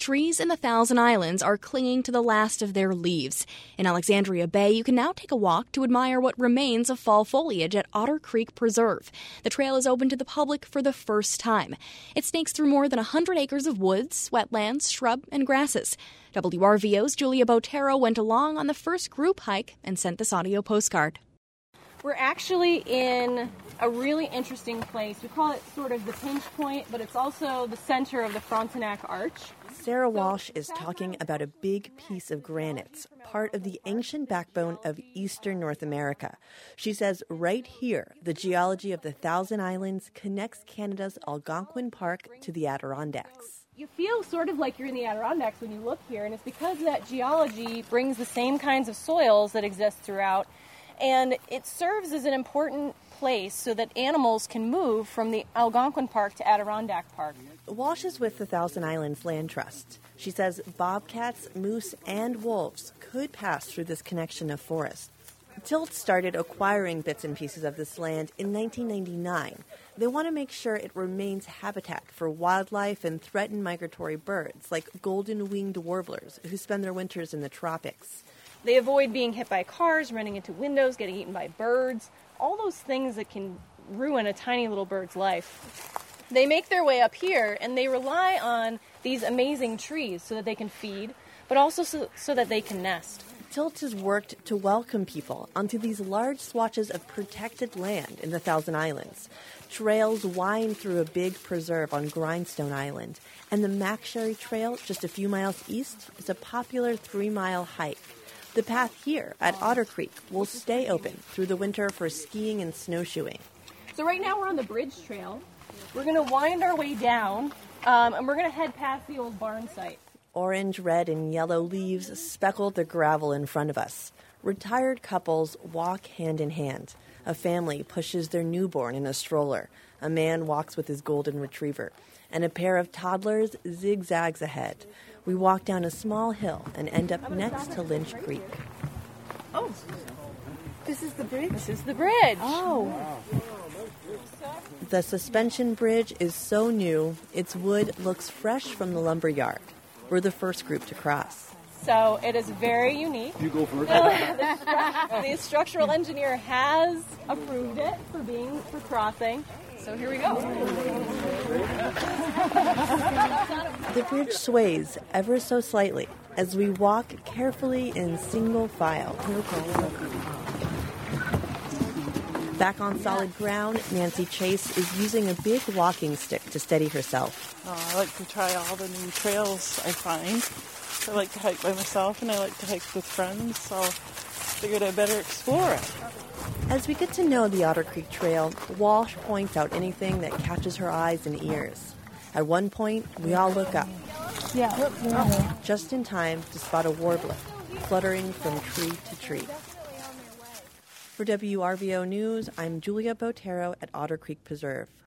Trees in the Thousand Islands are clinging to the last of their leaves. In Alexandria Bay, you can now take a walk to admire what remains of fall foliage at Otter Creek Preserve. The trail is open to the public for the first time. It snakes through more than 100 acres of woods, wetlands, shrub, and grasses. WRVO's Julia Botero went along on the first group hike and sent this audio postcard. We're actually in a really interesting place. We call it sort of the pinch point, but it's also the center of the Frontenac Arch. Sarah Walsh is talking about a big piece of granite, part of the ancient backbone of eastern North America. She says right here, the geology of the Thousand Islands connects Canada's Algonquin Park to the Adirondacks. You feel sort of like you're in the Adirondacks when you look here, and it's because that geology brings the same kinds of soils that exist throughout, and it serves as an important place so that animals can move from the Algonquin Park to Adirondack Park. Walsh is with the Thousand Islands Land Trust. She says bobcats, moose, and wolves could pass through this connection of forests. Tilt started acquiring bits and pieces of this land in 1999. They want to make sure it remains habitat for wildlife and threatened migratory birds like golden-winged warblers who spend their winters in the tropics. They avoid being hit by cars, running into windows, getting eaten by birds, all those things that can ruin a tiny little bird's life. They make their way up here, and they rely on these amazing trees so that they can feed, but also so that they can nest. Tilt has worked to welcome people onto these large swatches of protected land in the Thousand Islands. Trails wind through a big preserve on Grindstone Island, and the McSherry Trail, just a few miles east, is a popular 3-mile hike. The path here at Otter Creek will stay open through the winter for skiing and snowshoeing. So right now we're on the Bridge Trail. We're going to wind our way down, and we're going to head past the old barn site. Orange, red, and yellow leaves speckle the gravel in front of us. Retired couples walk hand in hand. A family pushes their newborn in a stroller. A man walks with his golden retriever. And a pair of toddlers zigzags ahead. We walk down a small hill and end up next to Lynch Creek. Oh, this is the bridge? This is the bridge. Oh. The suspension bridge is so new, its wood looks fresh from the lumber yard. We're the first group to cross. So it is very unique. You go first. The structural engineer has approved it for crossing. So here we go. The bridge sways ever so slightly as we walk carefully in single file. Back on solid ground, Nancy Chase is using a big walking stick to steady herself. I like to try all the new trails I find. I like to hike by myself and I like to hike with friends, so I figured I'd better explore it. As we get to know the Otter Creek Trail, Walsh points out anything that catches her eyes and ears. At one point, we all look up. Yeah. Just in time to spot a warbler fluttering from tree to tree. For WRVO News, I'm Julia Botero at Otter Creek Preserve.